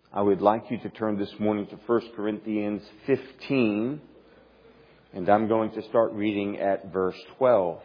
I would like you to turn this morning to 1 Corinthians 15, and I'm going to start reading at verse 12.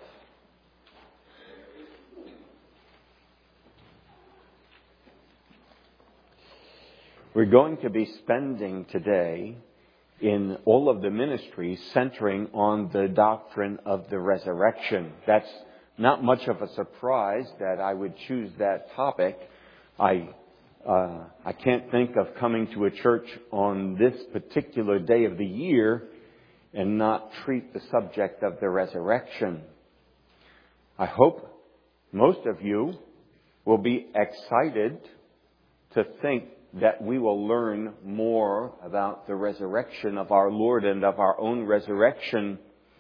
We're going to be spending today in all of the ministries centering on the doctrine of the resurrection. That's not much of a surprise that I would choose that topic. I can't think of coming to a church on this particular day of the year and not treat the subject of the resurrection. I hope most of you will be excited to think that we will learn more about the resurrection of our Lord and of our own resurrection.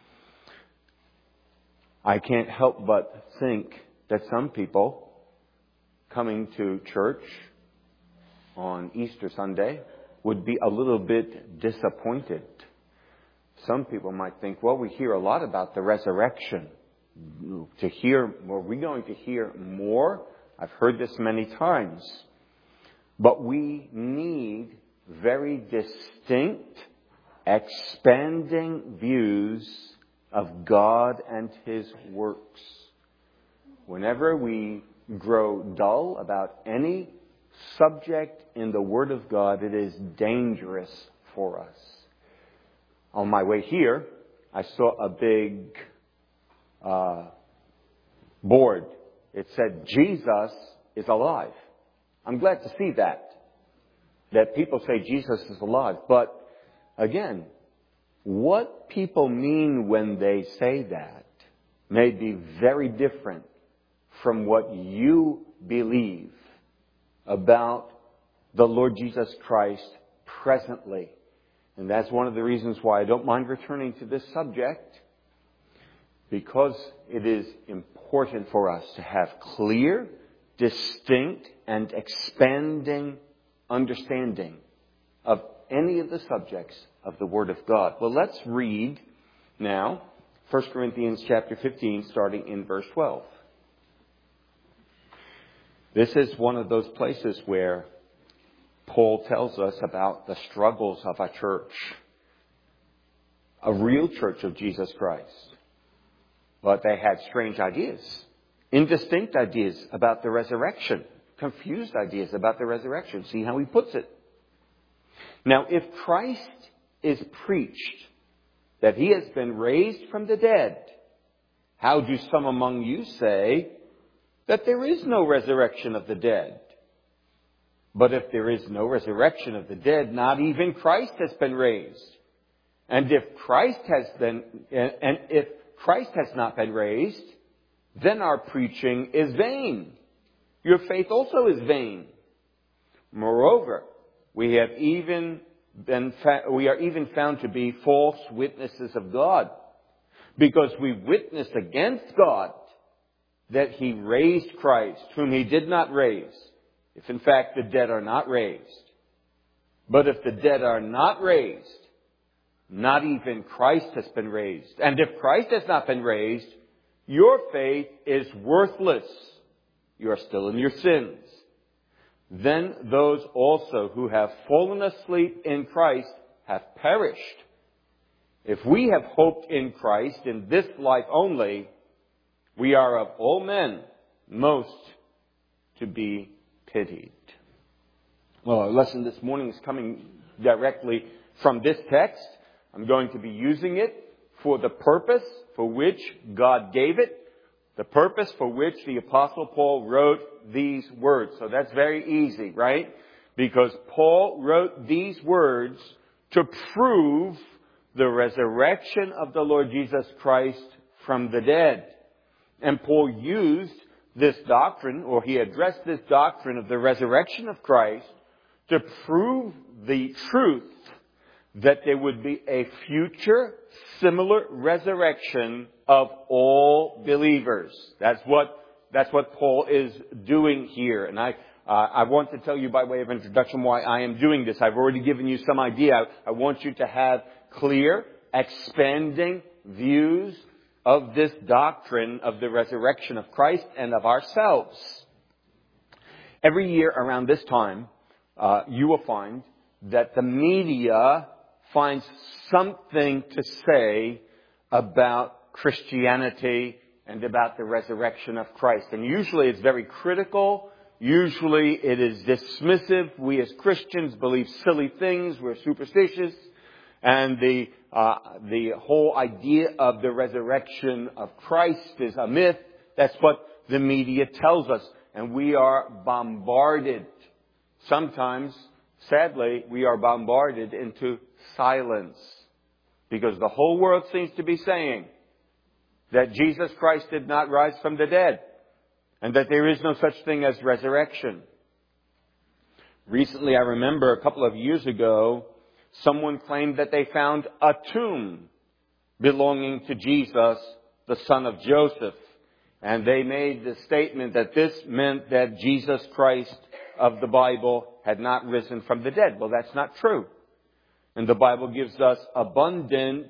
I can't help but think that some people coming to church on Easter Sunday would be a little bit disappointed. Some people might think, well, we hear a lot about the resurrection. Are we going to hear more? I've heard this many times. But we need very distinct, expanding views of God and His works. Whenever we grow dull about any subject in the Word of God, it is dangerous for us. On my way here, I saw a big board. It said, Jesus is alive. I'm glad to see that people say Jesus is alive. But again, what people mean when they say that may be very different from what you believe about the Lord Jesus Christ presently. And that's one of the reasons why I don't mind returning to this subject, because it is important for us to have clear, distinct, and expanding understanding of any of the subjects of the Word of God. Well, let's read now 1 Corinthians chapter 15, starting in verse 12. This is one of those places where Paul tells us about the struggles of a church, a real church of Jesus Christ. But they had strange ideas, indistinct ideas about the resurrection, confused ideas about the resurrection. See how he puts it. Now, if Christ is preached that He has been raised from the dead, how do some among you say that there is no resurrection of the dead? But if there is no resurrection of the dead, not even Christ has been raised. And if Christ has not been raised, then our preaching is vain. Your faith also is vain. Moreover, we are even found to be false witnesses of God, because we witness against God that He raised Christ, whom He did not raise, if in fact the dead are not raised. But if the dead are not raised, not even Christ has been raised. And if Christ has not been raised, your faith is worthless. You are still in your sins. Then those also who have fallen asleep in Christ have perished. If we have hoped in Christ in this life only, we are of all men most to be pitied. Well, our lesson this morning is coming directly from this text. I'm going to be using it for the purpose for which God gave it, the purpose for which the Apostle Paul wrote these words. So that's very easy, right? Because Paul wrote these words to prove the resurrection of the Lord Jesus Christ from the dead. And Paul used this doctrine, or he addressed this doctrine of the resurrection of Christ to prove the truth that there would be a future similar resurrection of all believers. That's what Paul is doing here. And I want to tell you by way of introduction why I am doing this. I've already given you some idea. I want you to have clear, expanding views of this doctrine of the resurrection of Christ and of ourselves. Every year around this time, you will find that the media finds something to say about Christianity and about the resurrection of Christ. And usually it's very critical. Usually it is dismissive. We as Christians believe silly things. We're superstitious. And the whole idea of the resurrection of Christ is a myth. That's what the media tells us. And we are bombarded. Sometimes, sadly, we are bombarded into silence. Because the whole world seems to be saying that Jesus Christ did not rise from the dead. And that there is no such thing as resurrection. Recently, I remember a couple of years ago, someone claimed that they found a tomb belonging to Jesus, the son of Joseph. And they made the statement that this meant that Jesus Christ of the Bible had not risen from the dead. Well, that's not true. And the Bible gives us abundant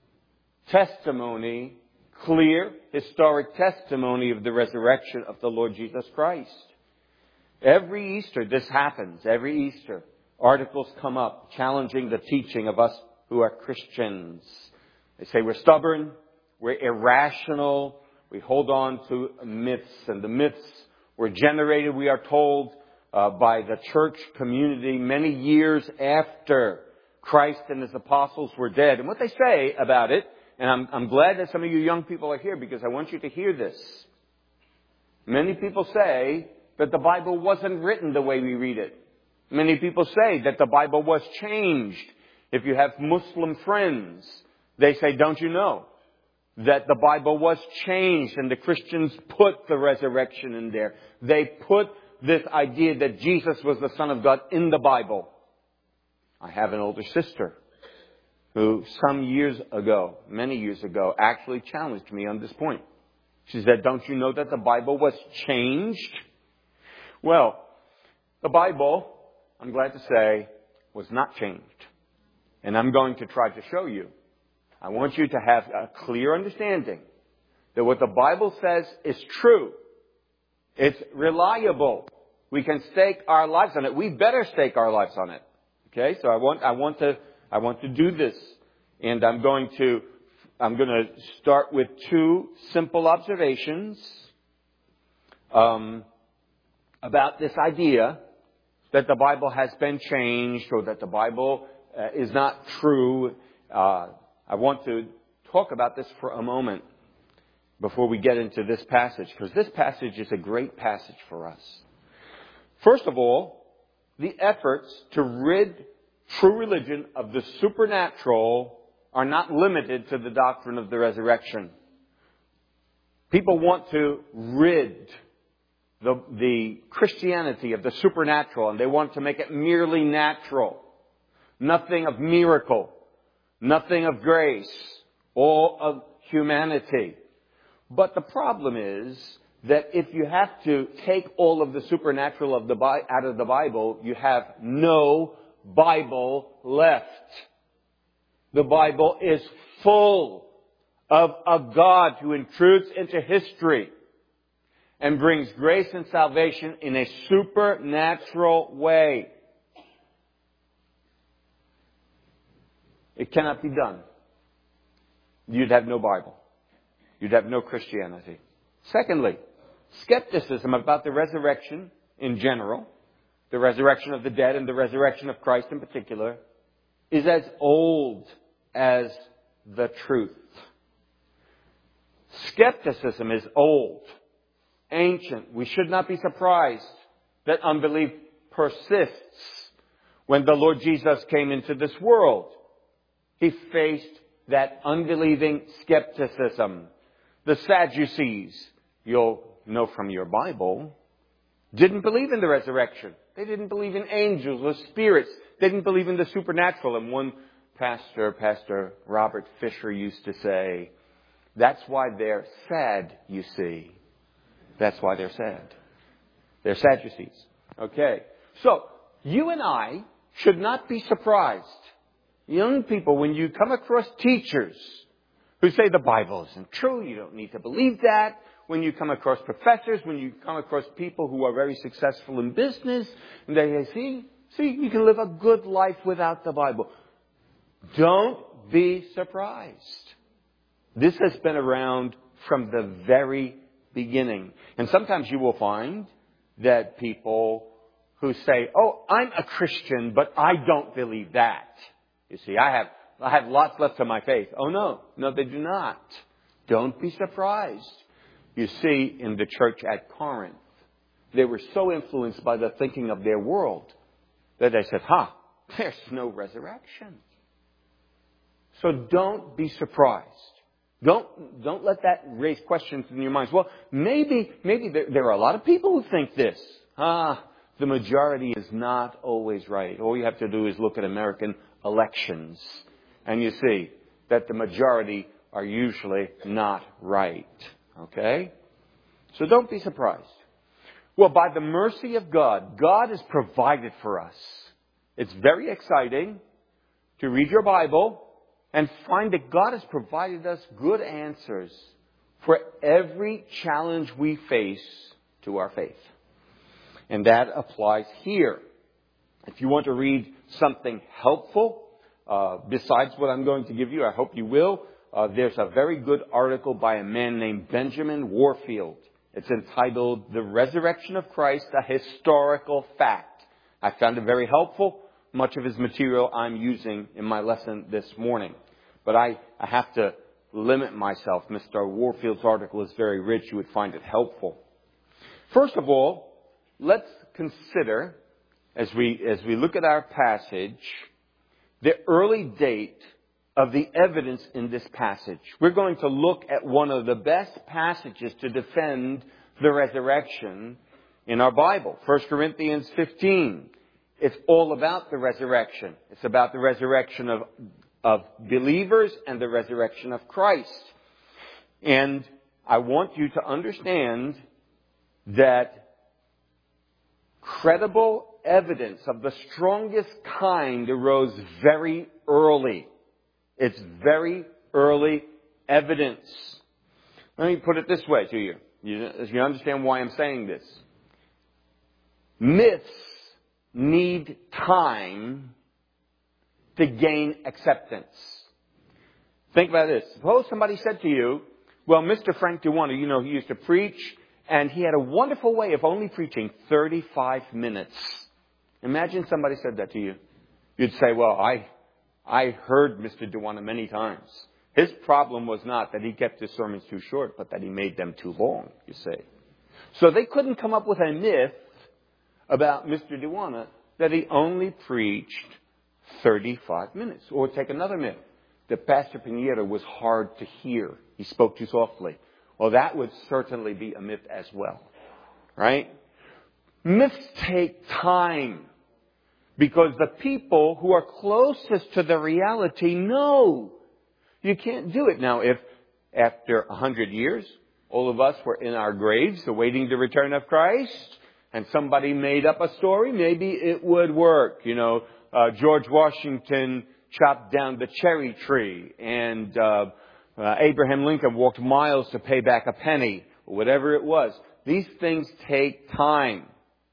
testimony, clear historic testimony of the resurrection of the Lord Jesus Christ. Every Easter this happens. Every Easter articles come up challenging the teaching of us who are Christians. They say we're stubborn, we're irrational, we hold on to myths, and the myths were generated, we are told, by the church community many years after Christ and His apostles were dead. And what they say about it, and I'm glad that some of you young people are here because I want you to hear this. Many people say that the Bible wasn't written the way we read it. Many people say that the Bible was changed. If you have Muslim friends, they say, don't you know that the Bible was changed and the Christians put the resurrection in there. They put this idea that Jesus was the Son of God in the Bible. I have an older sister who some years ago, many years ago, actually challenged me on this point. She said, don't you know that the Bible was changed? Well, the Bible, I'm glad to say, was not changed. And I'm going to try to show you. I want you to have a clear understanding that what the Bible says is true. It's reliable. We can stake our lives on it. We better stake our lives on it. Okay? So I want to do this. And I'm going to start with two simple observations about this idea that the Bible has been changed or that the Bible is not true. I want to talk about this for a moment before we get into this passage, because this passage is a great passage for us. First of all, the efforts to rid true religion of the supernatural are not limited to the doctrine of the resurrection. People want to rid the Christianity of the supernatural, and they want to make it merely natural. Nothing of miracle. Nothing of grace. All of humanity. But the problem is that if you have to take all of the supernatural out of the Bible, you have no Bible left. The Bible is full of a God who intrudes into history and brings grace and salvation in a supernatural way. It cannot be done. You'd have no Bible. You'd have no Christianity. Secondly, skepticism about the resurrection in general, the resurrection of the dead and the resurrection of Christ in particular, is as old as the truth. Skepticism is old, ancient. We should not be surprised that unbelief persists. When the Lord Jesus came into this world, He faced that unbelieving skepticism. The Sadducees, you'll know from your Bible, didn't believe in the resurrection. They didn't believe in angels or spirits. They didn't believe in the supernatural. And one pastor, Pastor Robert Fisher, used to say, that's why they're sad, you see. That's why they're sad. They're Sadducees. Okay. So, you and I should not be surprised, young people, when you come across teachers who say the Bible isn't true, you don't need to believe that. When you come across professors, when you come across people who are very successful in business, and they say, See, you can live a good life without the Bible. Don't be surprised. This has been around from the very beginning. And sometimes you will find that people who say, oh, I'm a Christian, but I don't believe that. You see, I have lots left of my faith. Oh, no, they do not. Don't be surprised. You see, in the church at Corinth, they were so influenced by the thinking of their world that they said, there's no resurrection. So don't be surprised. Don't let that raise questions in your minds. Well, maybe there are a lot of people who think this. The majority is not always right. All you have to do is look at American elections, and you see that the majority are usually not right. Okay? So don't be surprised. Well, by the mercy of God, God has provided for us. It's very exciting to read your Bible and find that God has provided us good answers for every challenge we face to our faith. And that applies here. If you want to read something helpful, besides what I'm going to give you, I hope you will, there's a very good article by a man named Benjamin Warfield. It's entitled, The Resurrection of Christ, a Historical Fact. I found it very helpful. Much of his material I'm using in my lesson this morning. But I have to limit myself. Mr. Warfield's article is very rich. You would find it helpful. First of all, let's consider, as we look at our passage, the early date of the evidence in this passage. We're going to look at one of the best passages to defend the resurrection in our Bible. 1 Corinthians 15. It's all about the resurrection. It's about the resurrection of believers and the resurrection of Christ. And I want you to understand that credible evidence of the strongest kind arose very early. It's very early evidence. Let me put it this way to you. You understand why I'm saying this. Myths need time to gain acceptance. Think about this. Suppose somebody said to you, well, Mr. Frank DeWanna, he used to preach, and he had a wonderful way of only preaching 35 minutes. Imagine somebody said that to you. You'd say, well, I heard Mr. DeWanna many times. His problem was not that he kept his sermons too short, but that he made them too long, you see. So they couldn't come up with a myth about Mr. DeWanna that he only preached 35 minutes. Or take another myth, that Pastor Pinheiro was hard to hear. He spoke too softly. Well, that would certainly be a myth as well. Right? Myths take time. Because the people who are closest to the reality know you can't do it. Now, if after 100 years, all of us were in our graves awaiting the return of Christ, and somebody made up a story, maybe it would work. George Washington chopped down the cherry tree, and Abraham Lincoln walked miles to pay back a penny, or whatever it was. These things take time.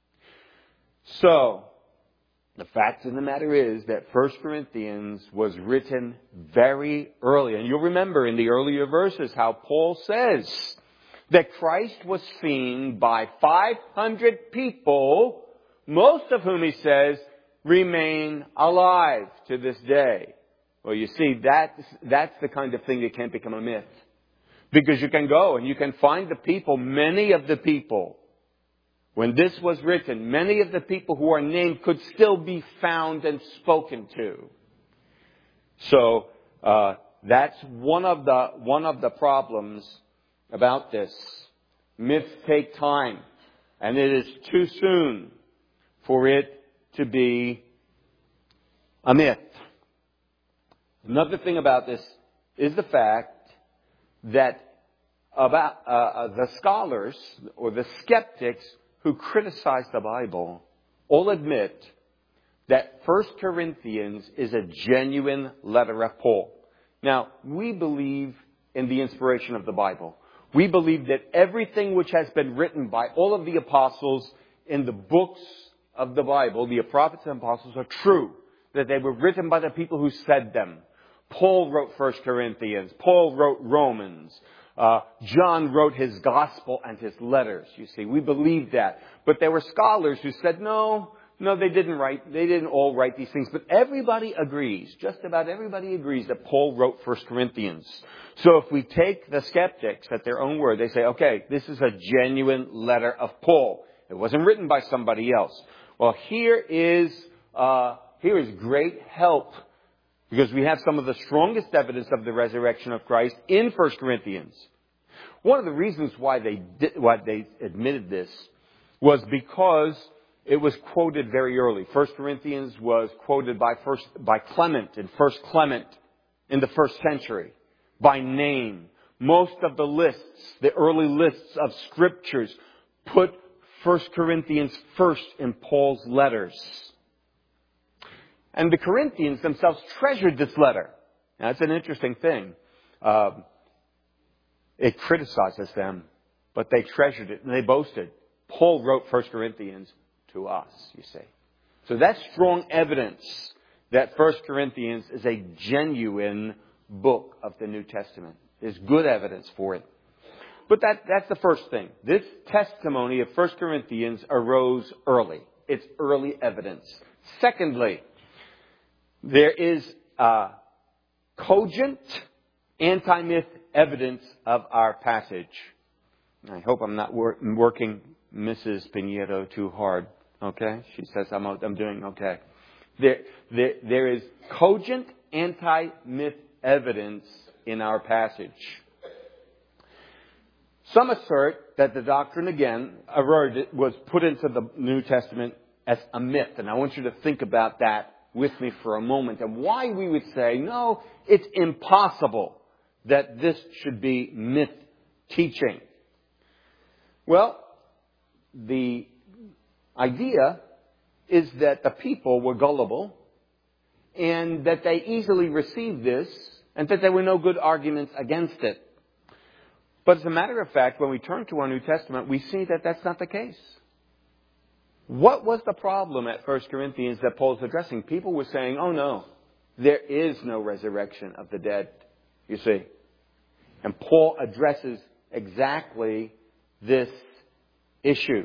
So, the fact of the matter is that 1 Corinthians was written very early. And you'll remember in the earlier verses how Paul says that Christ was seen by 500 people, most of whom, he says, remain alive to this day. Well, you see, that's the kind of thing that can't become a myth. Because you can go and you can find the people, many of the people, when this was written, many of the people who are named could still be found and spoken to. So that's one of the problems about this. Myths take time, and it is too soon for it to be a myth. Another thing about this is the fact that about the scholars or the skeptics who criticize the Bible all admit that 1 Corinthians is a genuine letter of Paul. Now, we believe in the inspiration of the Bible. We believe that everything which has been written by all of the apostles in the books of the Bible, the prophets and apostles, are true. That they were written by the people who said them. Paul wrote 1 Corinthians. Paul wrote Romans. John wrote his gospel and his letters. You see, we believe that. But there were scholars who said, no, they didn't all write these things. But everybody agrees, just about everybody agrees that Paul wrote 1 Corinthians. So if we take the skeptics at their own word, they say, okay, this is a genuine letter of Paul. It wasn't written by somebody else. Well, here is great help, because we have some of the strongest evidence of the resurrection of Christ in 1 Corinthians. One of the reasons why they admitted this was because it was quoted very early. 1 Corinthians was quoted by Clement, in 1 Clement, in the first century, by name. Most of the lists, the early lists of scriptures, put 1 Corinthians first in Paul's letters. And the Corinthians themselves treasured this letter. Now, that's an interesting thing. It criticizes them, but they treasured it and they boasted. Paul wrote 1 Corinthians to us, you see. So that's strong evidence that 1 Corinthians is a genuine book of the New Testament. There's good evidence for it. But that's the first thing. This testimony of 1 Corinthians arose early. It's early evidence. Secondly, there is cogent anti-myth evidence of our passage. I hope I'm not working Mrs. Pinedo too hard. Okay? She says I'm doing okay. There is cogent anti-myth evidence in our passage. Some assert that the doctrine, again, was put into the New Testament as a myth. And I want you to think about that with me for a moment. And why we would say, no, it's impossible that this should be myth teaching. Well, the idea is that the people were gullible and that they easily received this and that there were no good arguments against it. But as a matter of fact, when we turn to our New Testament, we see that that's not the case. What was the problem at 1 Corinthians that Paul's addressing? People were saying, oh no, there is no resurrection of the dead, you see. And Paul addresses exactly this issue.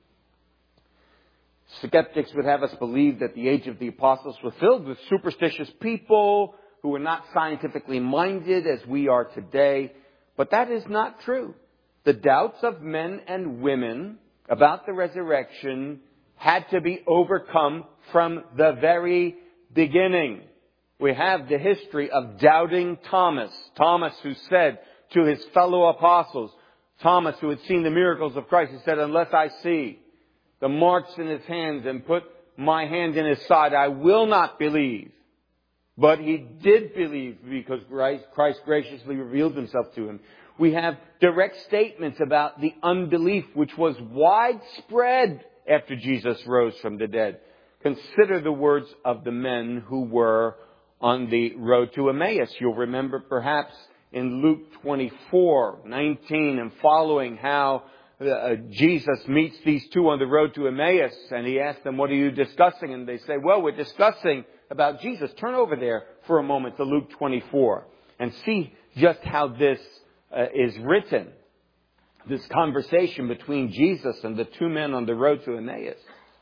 Skeptics would have us believe that the age of the apostles was filled with superstitious people who were not scientifically minded as we are today. But that is not true. The doubts of men and women about the resurrection had to be overcome from the very beginning. We have the history of doubting Thomas. Thomas who said to his fellow apostles, Thomas who had seen the miracles of Christ, he said, unless I see the marks in his hands and put my hand in his side, I will not believe. But he did believe because Christ graciously revealed himself to him. We have direct statements about the unbelief which was widespread after Jesus rose from the dead. Consider the words of the men who were on the road to Emmaus. You'll remember perhaps in Luke 24:19 and following how Jesus meets these two on the road to Emmaus and he asks them, what are you discussing? And they say, well, we're discussing about Jesus. Turn over there for a moment to Luke 24 and see just how this is written. This conversation between Jesus and the two men on the road to Emmaus.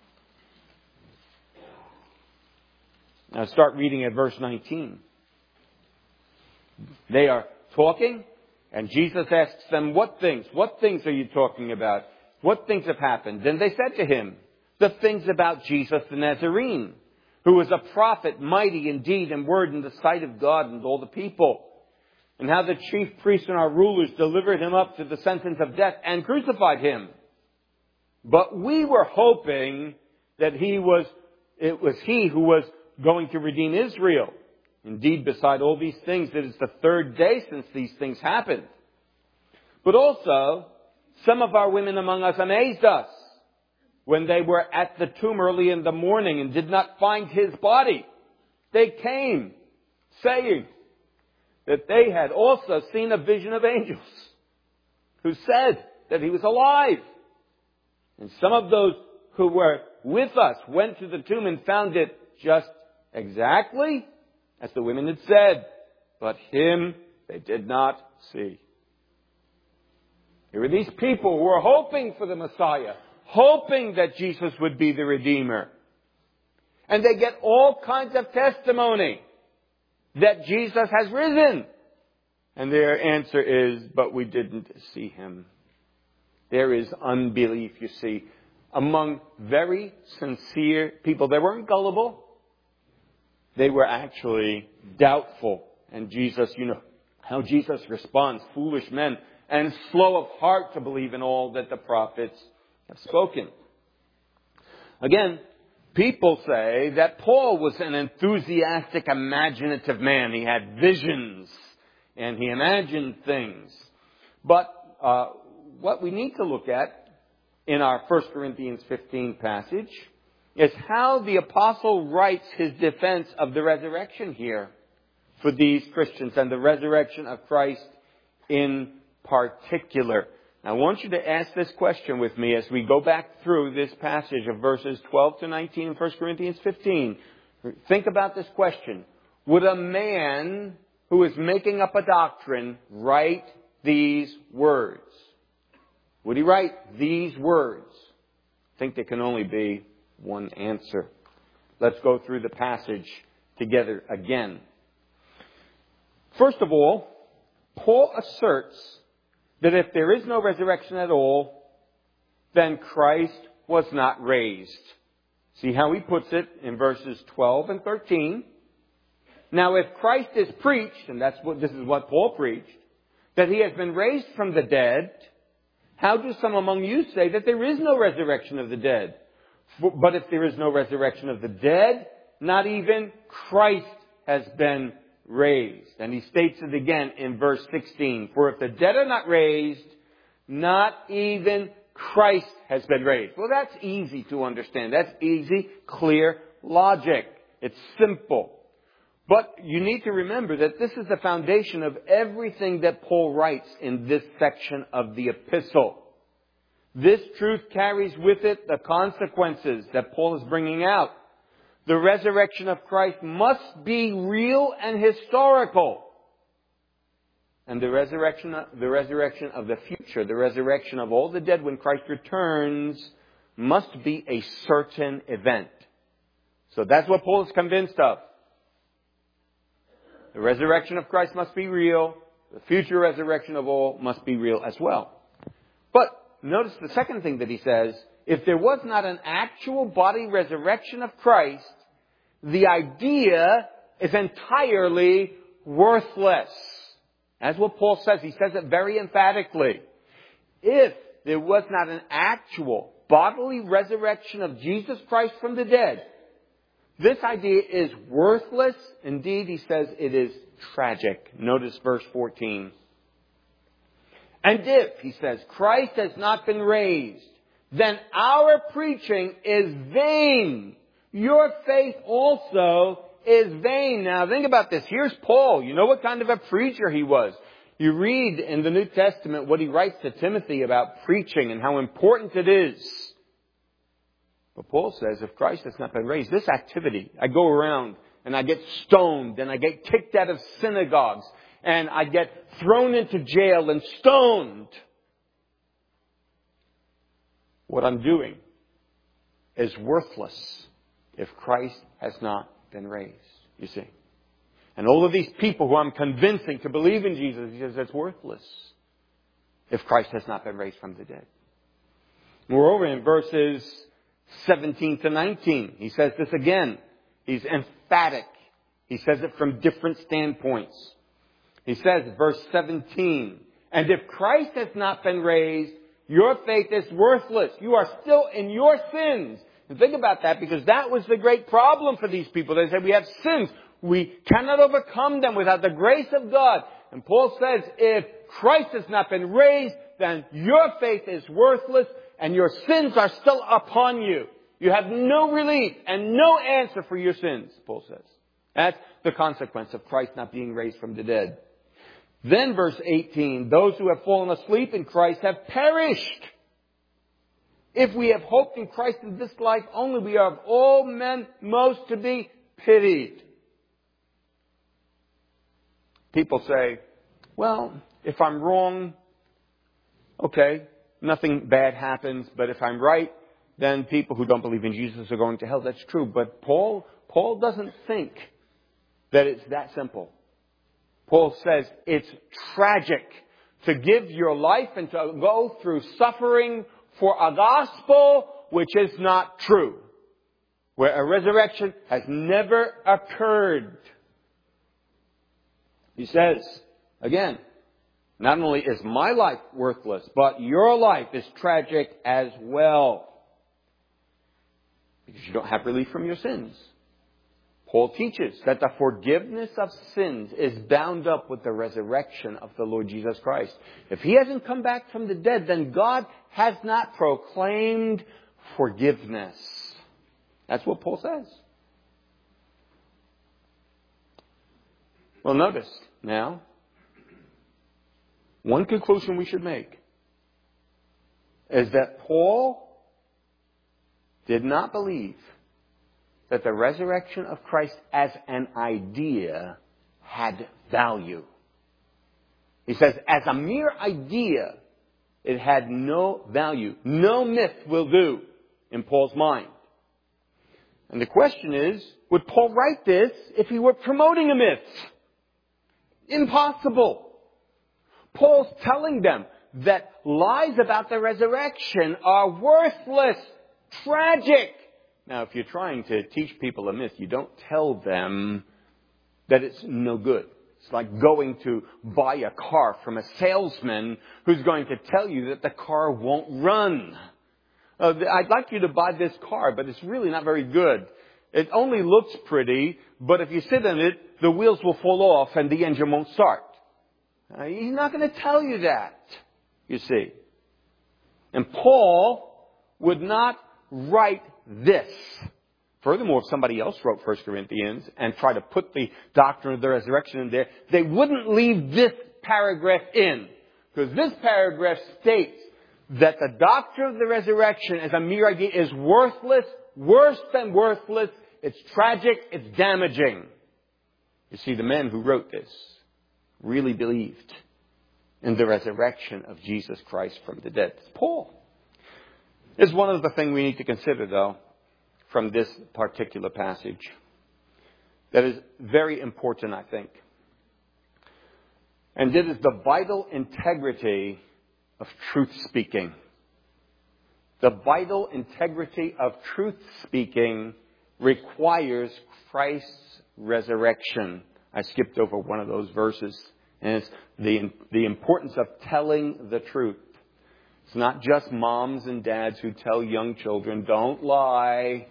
Now start reading at verse 19. They are talking and Jesus asks them, what things? What things are you talking about? What things have happened? Then they said to him, the things about Jesus the Nazarene, who was a prophet, mighty in deed and word in the sight of God and all the people. And how the chief priests and our rulers delivered him up to the sentence of death and crucified him. But we were hoping that it was he who was going to redeem Israel. Indeed, beside all these things, it is the third day since these things happened. But also, some of our women among us amazed us when they were at the tomb early in the morning and did not find his body. They came saying that they had also seen a vision of angels who said that he was alive. And some of those who were with us went to the tomb and found it just exactly as the women had said, but him they did not see. Here were these people who were hoping for the Messiah, hoping that Jesus would be the Redeemer. And they get all kinds of testimony that Jesus has risen. And their answer is, but we didn't see him. There is unbelief, you see, among very sincere people. They weren't gullible. They were actually doubtful. And Jesus, you know how Jesus responds, foolish men, and slow of heart to believe in all that the prophets have spoken. Again, people say that Paul was an enthusiastic, imaginative man. He had visions and he imagined things. But what we need to look at in our 1 Corinthians 15 passage is how the apostle writes his defense of the resurrection here for these Christians and the resurrection of Christ in particular. Now, I want you to ask this question with me as we go back through this passage of verses 12 to 19 in 1 Corinthians 15. Think about this question. Would a man who is making up a doctrine write these words? Would he write these words? I think there can only be one answer. Let's go through the passage together again. First of all, Paul asserts that if there is no resurrection at all, then Christ was not raised. See how he puts it in verses 12 and 13. Now, if Christ is preached, and this is what Paul preached, that he has been raised from the dead, how do some among you say that there is no resurrection of the dead? But if there is no resurrection of the dead, not even Christ has been raised. And he states it again in verse 16. For if the dead are not raised, not even Christ has been raised. Well, that's easy to understand. That's easy, clear logic. It's simple. But you need to remember that this is the foundation of everything that Paul writes in this section of the epistle. This truth carries with it the consequences that Paul is bringing out. The resurrection of Christ must be real and historical. And the resurrection of the future, the resurrection of all the dead when Christ returns, must be a certain event. So that's what Paul is convinced of. The resurrection of Christ must be real. The future resurrection of all must be real as well. But notice the second thing that he says. If there was not an actual body resurrection of Christ, the idea is entirely worthless. That's what Paul says. He says it very emphatically. If there was not an actual bodily resurrection of Jesus Christ from the dead, this idea is worthless. Indeed, he says it is tragic. Notice verse 14. And if, he says, Christ has not been raised, then our preaching is vain. Your faith also is vain. Now think about this. Here's Paul. You know what kind of a preacher he was. You read in the New Testament what he writes to Timothy about preaching and how important it is. But Paul says, if Christ has not been raised, this activity, I go around and I get stoned and I get kicked out of synagogues and I get thrown into jail and stoned. What I'm doing is worthless if Christ has not been raised, you see. And all of these people who I'm convincing to believe in Jesus, he says it's worthless if Christ has not been raised from the dead. Moreover, in verses 17 to 19, he says this again. He's emphatic. He says it from different standpoints. He says, verse 17, and if Christ has not been raised, your faith is worthless. You are still in your sins. And think about that, because that was the great problem for these people. They said, we have sins. We cannot overcome them without the grace of God. And Paul says, if Christ has not been raised, then your faith is worthless and your sins are still upon you. You have no relief and no answer for your sins, Paul says. That's the consequence of Christ not being raised from the dead. Then verse 18, those who have fallen asleep in Christ have perished. If we have hope in Christ in this life only, we are of all men most to be pitied. People say, well, if I'm wrong, okay, nothing bad happens. But if I'm right, then people who don't believe in Jesus are going to hell. That's true. But Paul doesn't think that it's that simple. Paul says it's tragic to give your life and to go through suffering for a gospel which is not true, where a resurrection has never occurred. He says, again, not only is my life worthless, but your life is tragic as well. Because you don't have relief from your sins. Paul teaches that the forgiveness of sins is bound up with the resurrection of the Lord Jesus Christ. If He hasn't come back from the dead, then God has not proclaimed forgiveness. That's what Paul says. Well, notice now, one conclusion we should make is that Paul did not believe that the resurrection of Christ as an idea had value. He says, as a mere idea, it had no value. No myth will do in Paul's mind. And the question is, would Paul write this if he were promoting a myth? Impossible. Paul's telling them that lies about the resurrection are worthless, tragic. Now, if you're trying to teach people a myth, you don't tell them that it's no good. It's like going to buy a car from a salesman who's going to tell you that the car won't run. I'd like you to buy this car, but it's really not very good. It only looks pretty, but if you sit in it, the wheels will fall off and the engine won't start. He's not going to tell you that, you see. And Paul would not write this. Furthermore, if somebody else wrote 1 Corinthians and tried to put the doctrine of the resurrection in there, they wouldn't leave this paragraph in. Because this paragraph states that the doctrine of the resurrection as a mere idea is worthless, worse than worthless. It's tragic, it's damaging. You see, the men who wrote this really believed in the resurrection of Jesus Christ from the dead. Paul is one of the things we need to consider, though, from this particular passage that is very important, I think. And it is the vital integrity of truth speaking. The vital integrity of truth speaking requires Christ's resurrection. I skipped over one of those verses, and it's the importance of telling the truth. It's not just moms and dads who tell young children, don't lie.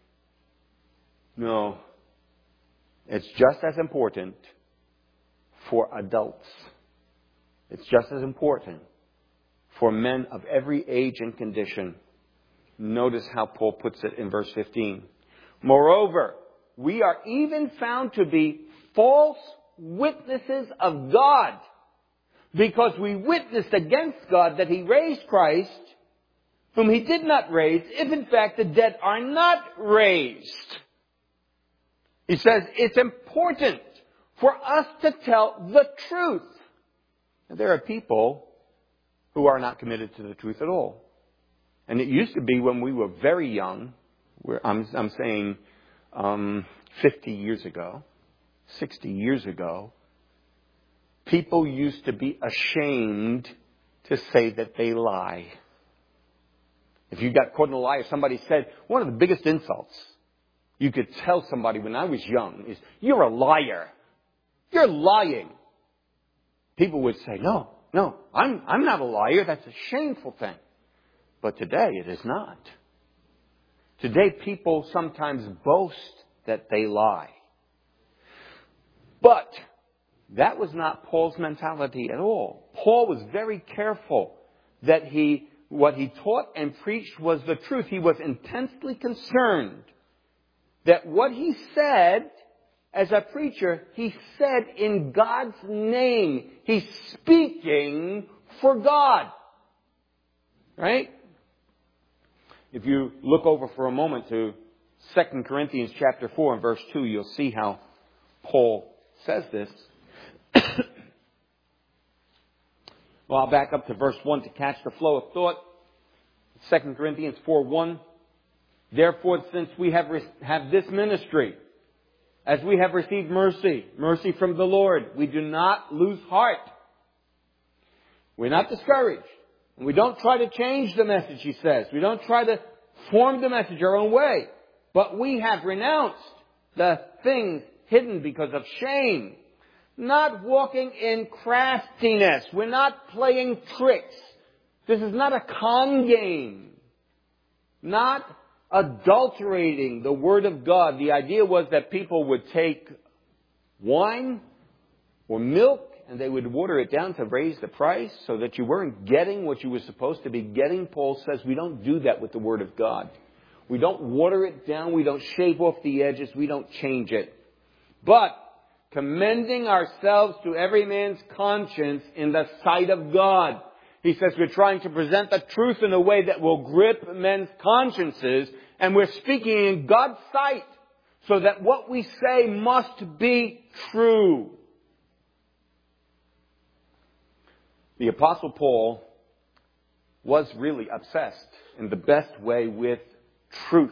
No. It's just as important for adults. It's just as important for men of every age and condition. Notice how Paul puts it in verse 15. Moreover, we are even found to be false witnesses of God, because we witnessed against God that He raised Christ, whom He did not raise, if in fact the dead are not raised. He says it's important for us to tell the truth. And there are people who are not committed to the truth at all. And it used to be when we were very young, I'm saying 50 years ago, 60 years ago, people used to be ashamed to say that they lie. If you got caught in a lie, or somebody said, one of the biggest insults you could tell somebody when I was young is, you're a liar. You're lying. People would say, no, I'm not a liar. That's a shameful thing. But today it is not. Today people sometimes boast that they lie. But that was not Paul's mentality at all. Paul was very careful that what he taught and preached was the truth. He was intensely concerned that what he said as a preacher, he said in God's name. He's speaking for God. Right? If you look over for a moment to 2 Corinthians chapter 4 and verse 2, you'll see how Paul says this. Well, I'll back up to verse 1 to catch the flow of thought. 2 Corinthians 4:1. Therefore, since we have this ministry, as we have received mercy from the Lord, we do not lose heart. We're not discouraged. And we don't try to change the message, he says. We don't try to form the message our own way. But we have renounced the things hidden because of shame. Not walking in craftiness. We're not playing tricks. This is not a con game. Not adulterating the Word of God. The idea was that people would take wine or milk and they would water it down to raise the price so that you weren't getting what you were supposed to be getting. Paul says we don't do that with the Word of God. We don't water it down. We don't shave off the edges. We don't change it. But commending ourselves to every man's conscience in the sight of God. He says we're trying to present the truth in a way that will grip men's consciences, and we're speaking in God's sight so that what we say must be true. The Apostle Paul was really obsessed in the best way with truth.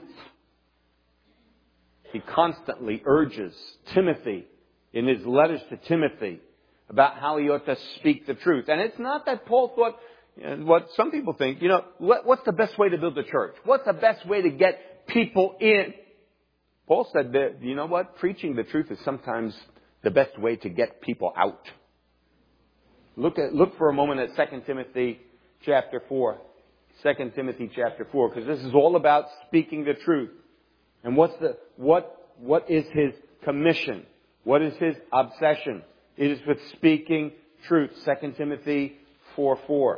He constantly urges Timothy in his letters to Timothy about how he ought to speak the truth. And it's not that Paul thought, what some people think, what's the best way to build a church? What's the best way to get people in? Paul said that, you know what? Preaching the truth is sometimes the best way to get people out. Look for a moment at 2 Timothy chapter 4. 2 Timothy chapter 4, because this is all about speaking the truth. And what is his commission? What is his obsession? It is with speaking truth. 2 Timothy 4:4.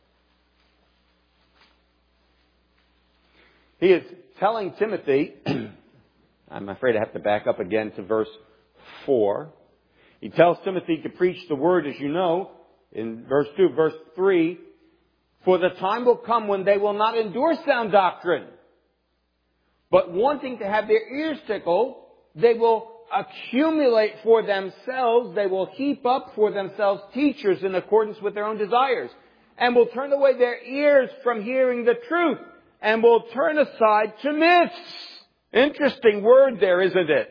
He is telling Timothy, I'm afraid I have to back up again to verse 4. He tells Timothy to preach the word, as you know, in verse 2. Verse 3, for the time will come when they will not endure sound doctrine, but wanting to have their ears tickled, they will accumulate for themselves, they will heap up for themselves teachers in accordance with their own desires, and will turn away their ears from hearing the truth, and will turn aside to myths. Interesting word there, isn't it?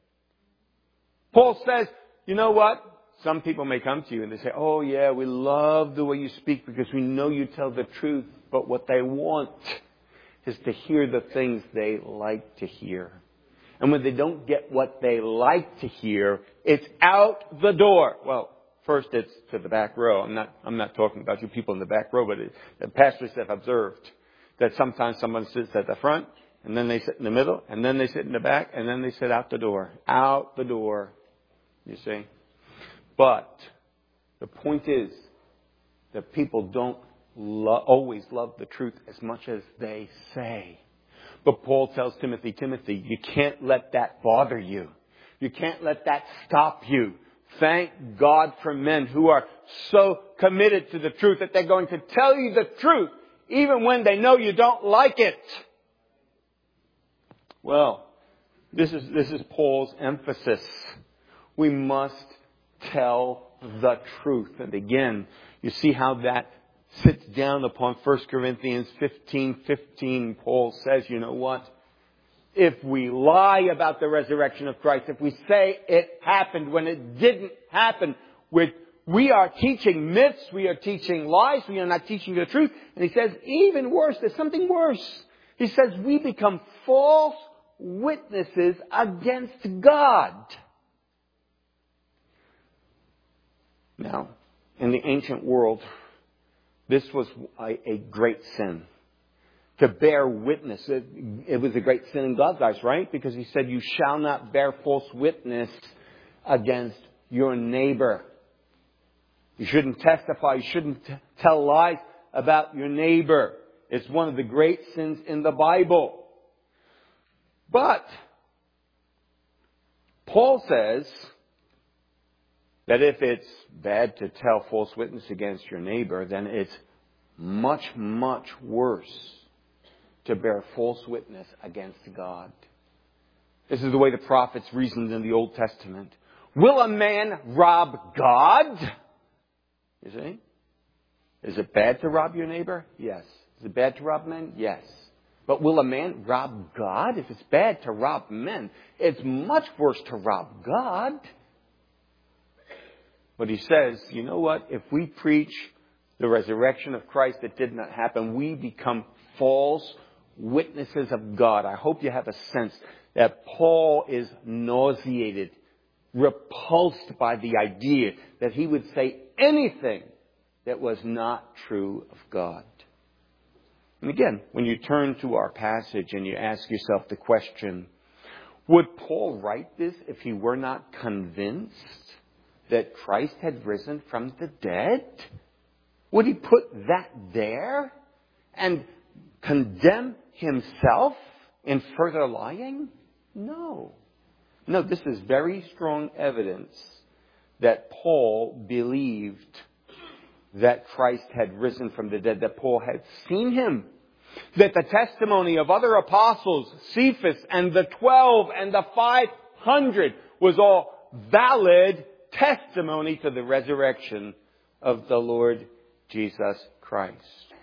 Paul says, you know what? Some people may come to you and they say, oh yeah, we love the way you speak because we know you tell the truth, but what they want is to hear the things they like to hear. And when they don't get what they like to hear, it's out the door. Well, first it's to the back row. I'm not talking about you people in the back row, but the pastors have observed that sometimes someone sits at the front, and then they sit in the middle, and then they sit in the back, and then they sit out the door. Out the door. You see? But the point is that people don't always love the truth as much as they say. But Paul tells Timothy, you can't let that bother you. You can't let that stop you. Thank God for men who are so committed to the truth that they're going to tell you the truth even when they know you don't like it. Well, this is Paul's emphasis. We must tell the truth. And again, you see how that sits down upon 1 Corinthians 15:15. Paul says, you know what? If we lie about the resurrection of Christ, if we say it happened when it didn't happen, we are teaching myths, we are teaching lies, we are not teaching the truth. And he says, even worse, there's something worse. He says, we become false witnesses against God. Now, in the ancient world, this was a great sin. To bear witness. It was a great sin in God's eyes, right? Because he said, you shall not bear false witness against your neighbor. You shouldn't testify. You shouldn't tell lies about your neighbor. It's one of the great sins in the Bible. But Paul says that if it's bad to tell false witness against your neighbor, then it's much, much worse to bear false witness against God. This is the way the prophets reasoned in the Old Testament. Will a man rob God? You see? Is it bad to rob your neighbor? Yes. Is it bad to rob men? Yes. But will a man rob God? If it's bad to rob men, it's much worse to rob God. But he says, you know what? If we preach the resurrection of Christ that did not happen, we become false witnesses of God. I hope you have a sense that Paul is nauseated, repulsed by the idea that he would say anything that was not true of God. And again, when you turn to our passage and you ask yourself the question, would Paul write this if he were not convinced that Christ had risen from the dead? Would he put that there and condemn himself in further lying? No. No, this is very strong evidence that Paul believed that Christ had risen from the dead, that Paul had seen him, that the testimony of other apostles, Cephas and the 12 and the 500 was all valid testimony to the resurrection of the Lord Jesus Christ.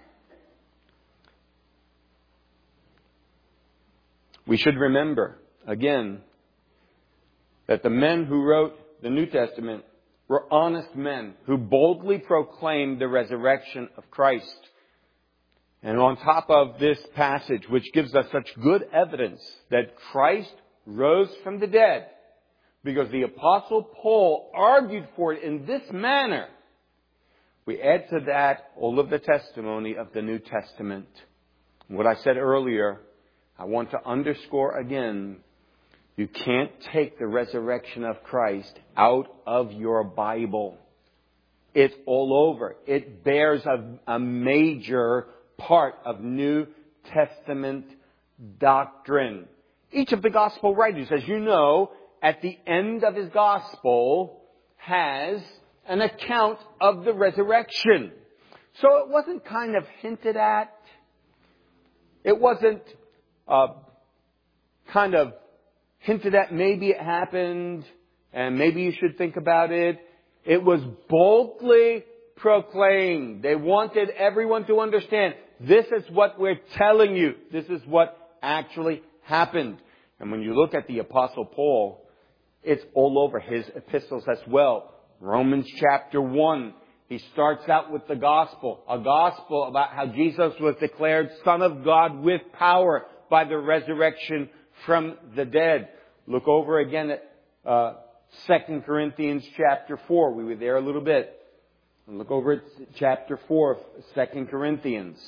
We should remember, again, that the men who wrote the New Testament were honest men who boldly proclaimed the resurrection of Christ. And on top of this passage, which gives us such good evidence that Christ rose from the dead, because the Apostle Paul argued for it in this manner, we add to that all of the testimony of the New Testament. What I said earlier, I want to underscore again, you can't take the resurrection of Christ out of your Bible. It's all over. It bears a major part of New Testament doctrine. Each of the gospel writers, as you know, at the end of his gospel has an account of the resurrection. So it wasn't kind of hinted at. It wasn't kind of hinted at, maybe it happened and maybe you should think about it. It was boldly proclaimed. They wanted everyone to understand, this is what we're telling you. This is what actually happened. And when you look at the Apostle Paul, it's all over his epistles as well. Romans chapter 1, he starts out with the gospel. A gospel about how Jesus was declared Son of God with power by the resurrection from the dead. Look over again at 2 Corinthians chapter 4. We were there a little bit. And look over at chapter 4 of 2 Corinthians.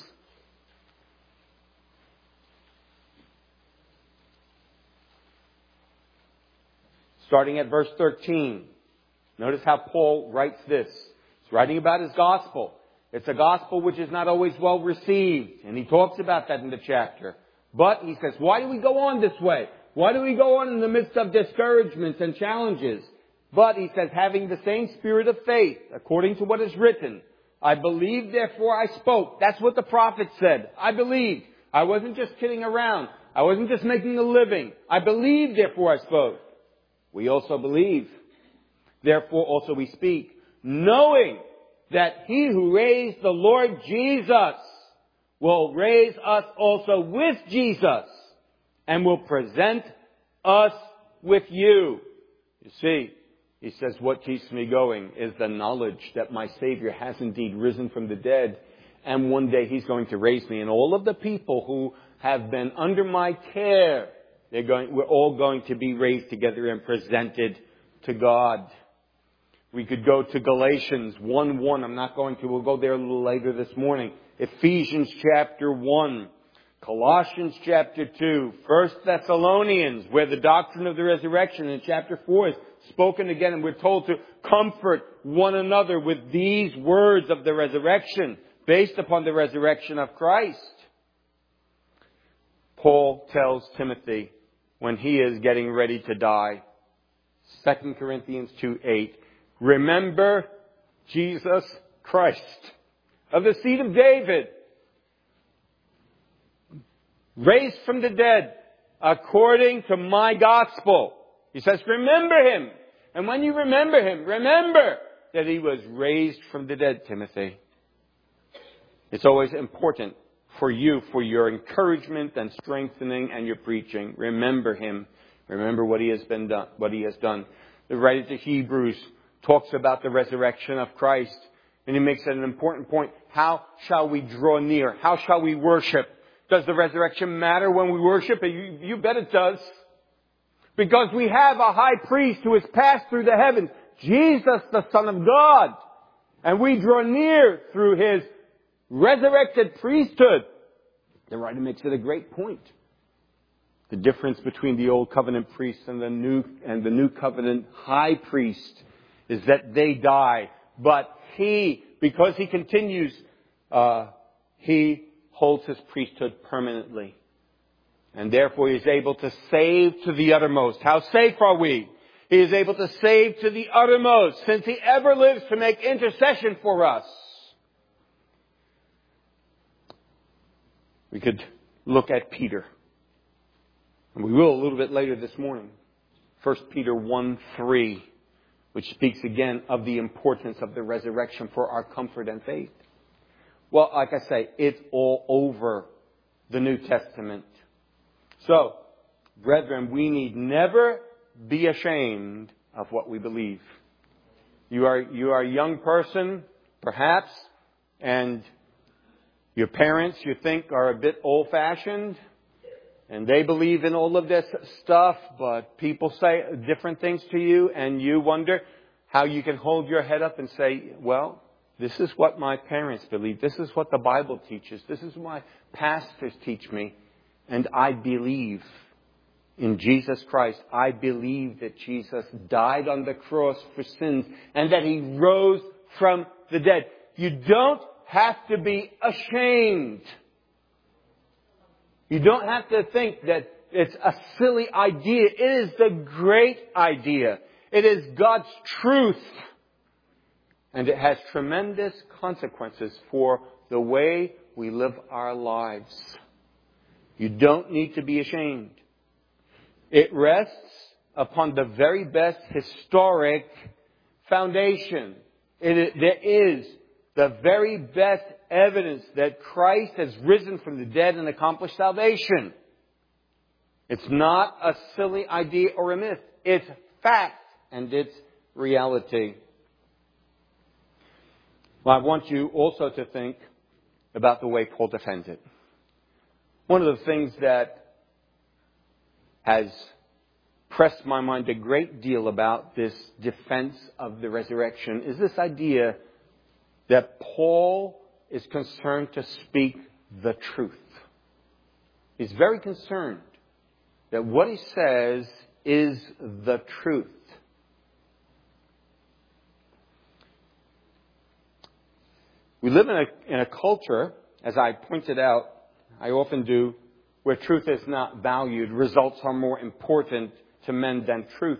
Starting at verse 13. Notice how Paul writes this. He's writing about his gospel. It's a gospel which is not always well received. And he talks about that in the chapter. But he says, why do we go on this way? Why do we go on in the midst of discouragements and challenges? But he says, having the same spirit of faith, according to what is written, I believed, therefore I spoke. That's what the prophet said. I believed. I wasn't just kidding around. I wasn't just making a living. I believed, therefore I spoke. We also believe. Therefore also we speak, knowing that he who raised the Lord Jesus will raise us also with Jesus and will present us with you. You see, he says, what keeps me going is the knowledge that my Savior has indeed risen from the dead. And one day he's going to raise me. And all of the people who have been under my care, we're all going to be raised together and presented to God. We could go to Galatians 1:1. I'm not going to. We'll go there a little later this morning. Ephesians chapter 1. Colossians chapter 2. 1 Thessalonians, where the doctrine of the resurrection in chapter 4 is spoken again. And we're told to comfort one another with these words of the resurrection, based upon the resurrection of Christ. Paul tells Timothy when he is getting ready to die, 2 Corinthians 2:8, remember Jesus Christ of the seed of David. raised from the dead according to my gospel. He says, remember him. And when you remember him, remember that he was raised from the dead, Timothy. It's always important for you, for your encouragement and strengthening and your preaching. Remember him. Remember what he has done. The writer to Hebrews talks about the resurrection of Christ. And he makes it an important point. How shall we draw near? How shall we worship? Does the resurrection matter when we worship? You bet it does. Because we have a high priest who has passed through the heavens, Jesus, the Son of God. And we draw near through his resurrected priesthood. The writer makes it a great point. The difference between the old covenant priest and the new covenant high priest is that they die. But he, because he continues, he holds his priesthood permanently. And therefore he is able to save to the uttermost. How safe are we? He is able to save to the uttermost, since he ever lives to make intercession for us. We could look at Peter. And we will a little bit later this morning. 1 Peter 1:3, which speaks again of the importance of the resurrection for our comfort and faith. Well, like I say, it's all over the New Testament. So, brethren, we need never be ashamed of what we believe. You are a young person, perhaps, and your parents, you think, are a bit old-fashioned, and they believe in all of this stuff, but people say different things to you, and you wonder how you can hold your head up and say, well, this is what my parents believe. This is what the Bible teaches. This is what my pastors teach me. And I believe in Jesus Christ. I believe that Jesus died on the cross for sins and that he rose from the dead. You don't have to be ashamed. You don't have to think that it's a silly idea. It is the great idea. It is God's truth. And it has tremendous consequences for the way we live our lives. You don't need to be ashamed. It rests upon the very best historic foundation. There is the very best evidence that Christ has risen from the dead and accomplished salvation. It's not a silly idea or a myth. It's fact and it's reality. Well, I want you also to think about the way Paul defends it. One of the things that has pressed my mind a great deal about this defense of the resurrection is this idea that Paul is concerned to speak the truth. He's very concerned that what he says is the truth. We live in a culture, as I pointed out, I often do, where truth is not valued. Results are more important to men than truth.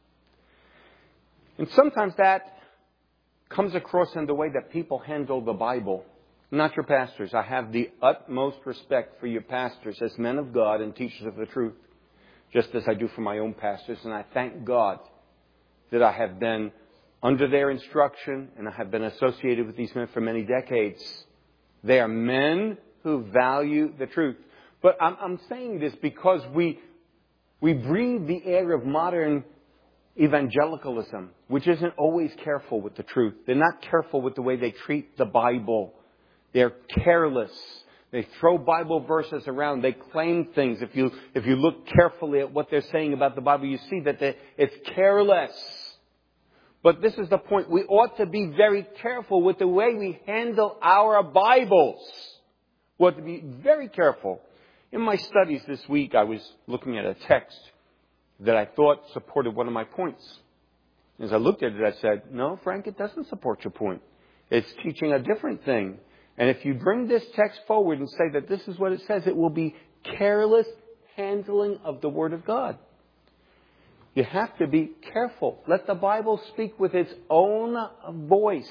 And sometimes that comes across in the way that people handle the Bible. Not your pastors. I have the utmost respect for your pastors as men of God and teachers of the truth, just as I do for my own pastors. And I thank God that I have been under their instruction and I have been associated with these men for many decades. They are men who value the truth. But I'm saying this because we breathe the air of modern evangelicalism, which isn't always careful with the truth. They're not careful with the way they treat the Bible. They're careless. They throw Bible verses around. They claim things. If you look carefully at what they're saying about the Bible, you see that it's careless. But this is the point. We ought to be very careful with the way we handle our Bibles. We ought to be very careful. In my studies this week, I was looking at a text that I thought supported one of my points. As I looked at it, I said, no, Frank, it doesn't support your point. It's teaching a different thing. And if you bring this text forward and say that this is what it says, it will be careless handling of the Word of God. You have to be careful. Let the Bible speak with its own voice.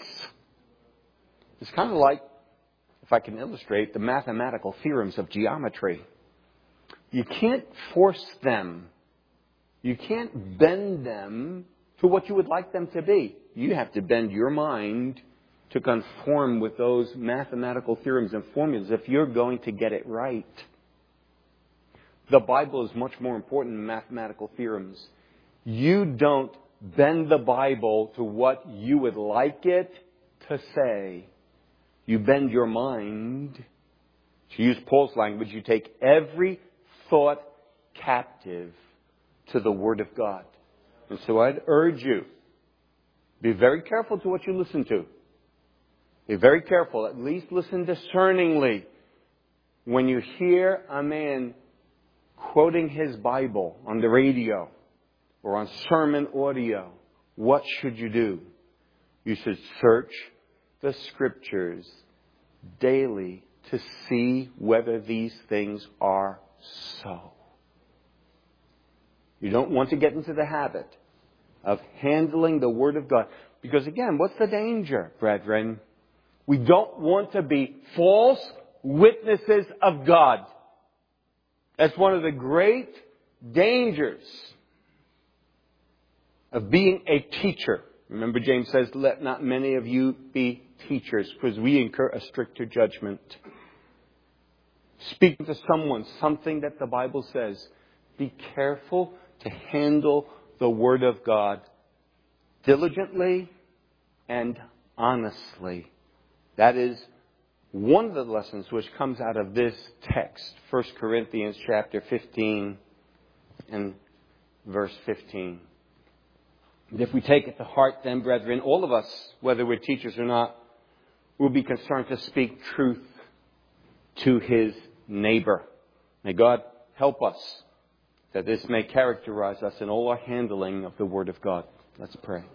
It's kind of like, if I can illustrate, the mathematical theorems of geometry. You can't force them. You can't bend them to what you would like them to be. You have to bend your mind to conform with those mathematical theorems and formulas if you're going to get it right. The Bible is much more important than mathematical theorems. You don't bend the Bible to what you would like it to say. You bend your mind. To use Paul's language, you take every thought captive to the Word of God. And so I'd urge you, be very careful to what you listen to. Be very careful. At least listen discerningly. When you hear a man quoting his Bible on the radio or on sermon audio, what should you do? You should search the Scriptures daily to see whether these things are so. You don't want to get into the habit of handling the Word of God. Because again, what's the danger, brethren? We don't want to be false witnesses of God. That's one of the great dangers of being a teacher. Remember, James says, let not many of you be teachers, because we incur a stricter judgment. Speaking to someone, something that the Bible says, be careful to handle the Word of God diligently and honestly. That is one of the lessons which comes out of this text, 1 Corinthians chapter 15 and verse 15. And if we take it to heart then, brethren, all of us, whether we're teachers or not, will be concerned to speak truth to his neighbor. May God help us that this may characterize us in all our handling of the Word of God. Let's pray.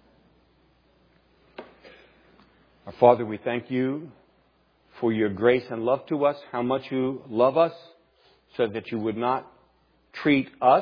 Our Father, we thank you for your grace and love to us, how much you love us, so that you would not treat us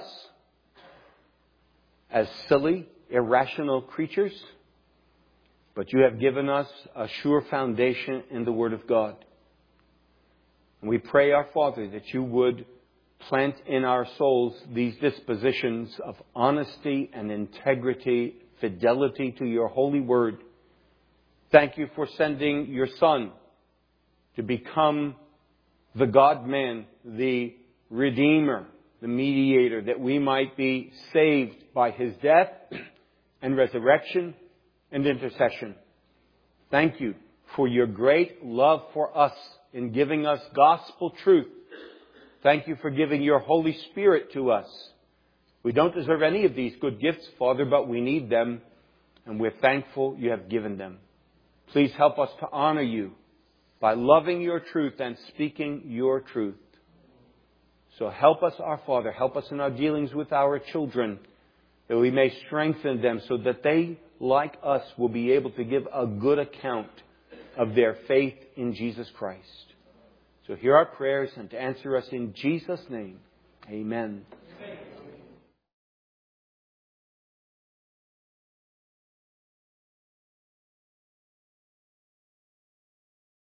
as silly, irrational creatures, but you have given us a sure foundation in the Word of God. And we pray, our Father, that you would plant in our souls these dispositions of honesty and integrity, fidelity to your holy word. Thank you for sending your Son to become the God-man, the Redeemer, the mediator, that we might be saved by his death and resurrection and intercession. Thank you for your great love for us in giving us gospel truth. Thank you for giving your Holy Spirit to us. We don't deserve any of these good gifts, Father, but we need them, and we're thankful you have given them. Please help us to honor you by loving your truth and speaking your truth. So help us, our Father, help us in our dealings with our children, that we may strengthen them so that they, like us, will be able to give a good account of their faith in Jesus Christ. So hear our prayers and to answer us in Jesus' name. Amen.